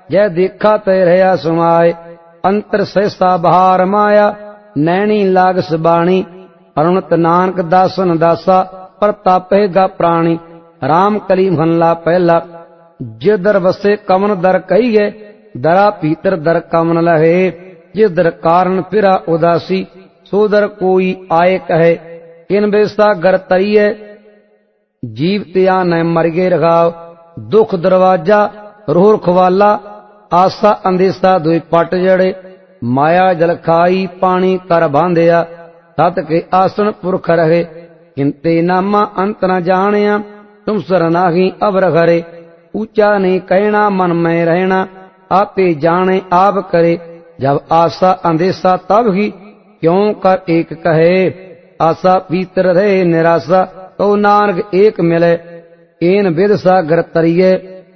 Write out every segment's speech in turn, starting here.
जय देखा तय रहा समाए। अंतर सहसा बहार माया नैनी लागस बाणी। अरुणत नानक दासन दासा परतापेगा प्राणी। राम कली महला पहला जे दर वसे कमन दर कहिए दरा भीतर दर कमन लहे। जिस दर कारण फिरा उदासी सो दर कोई आए कहे। इन बेसा गर तरिए जीव त्या न मरगे रघाव। दुख दरवाजा रोह खवाला आसा अंदेसा दुई पट जड़े। माया जल खाई पानी कर बांधिया तत के आसन पुरख रहे। हिंते नामा अंत न जानिया तुम सर नाही अब रघरे। ऊंचा ने कहना मन में रहना आपे जाने आप करे। जब आशा अंदेशा तब ही क्यों कर एक कहे। आशा भीतर रहे निराशा तो नानक एक मिले। एन विद सागर तरिए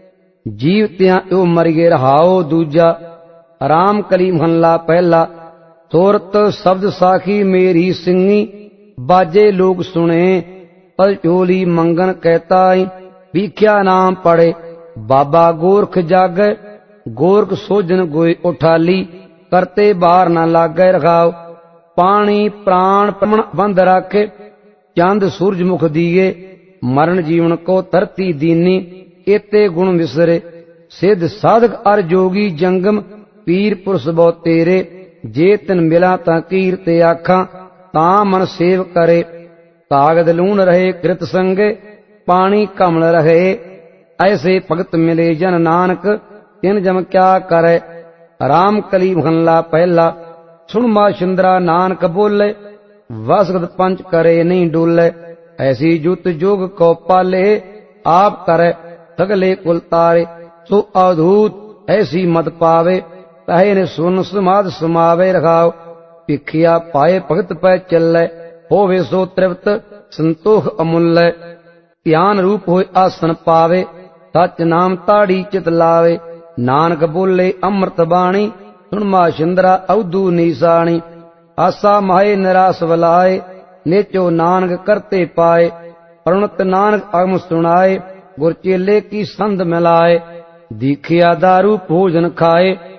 जीव त्या यो मरगे रहाओ दूजा। राम कली महला पहला तोरत शब्द साखी मेरी सिंगी। बाजे लोग सुने पल चोली मंगन कहताई। भीख्या नाम पड़े बाबा गोरख जागे। गोरख सोजन गोई उठाली करते बार न लागे रखाओ। पानी प्राण प्रमण बंद राखे चांद सूरज मुख दिए। मरण जीवन को धरती दीनी एते गुण विसरे। सिद्ध साधक अर जोगी जंगम पीर पुरुष बहु तेरे। जे तिन मिला ता कीरते आखा ता मन सेव करे। कागद लून रहे कृत संगे पानी कमल रहे। ऐसे भगत मिले जन नानक तिन जम क्या करे। राम कली महला पहला सुन मा शिंदरा नानक बोले। वसगत पंच करे नहीं डोले। ऐसी जुत जोग को पाले आप करे सगले कुल तारे। सो अवधूत ऐसी मत पावे कहे ने सुन समाध समावे रखाओ। भिखिया पाए भगत पै चले होवे सो तृप्त संतोष अमूल्य। ध्यान रूप होए आसन पावे सच नाम ताड़ी चित लावे। नानक बोले अमृत बाणी सुन मा शिंदरा अवधू निशानी। आसा माहे निराश बलाए नेचो नानक करते पाए। अरुणत नानक अगम सुनाए गुर चेले की संध मिलाए। दीखिया दारू भोजन खाए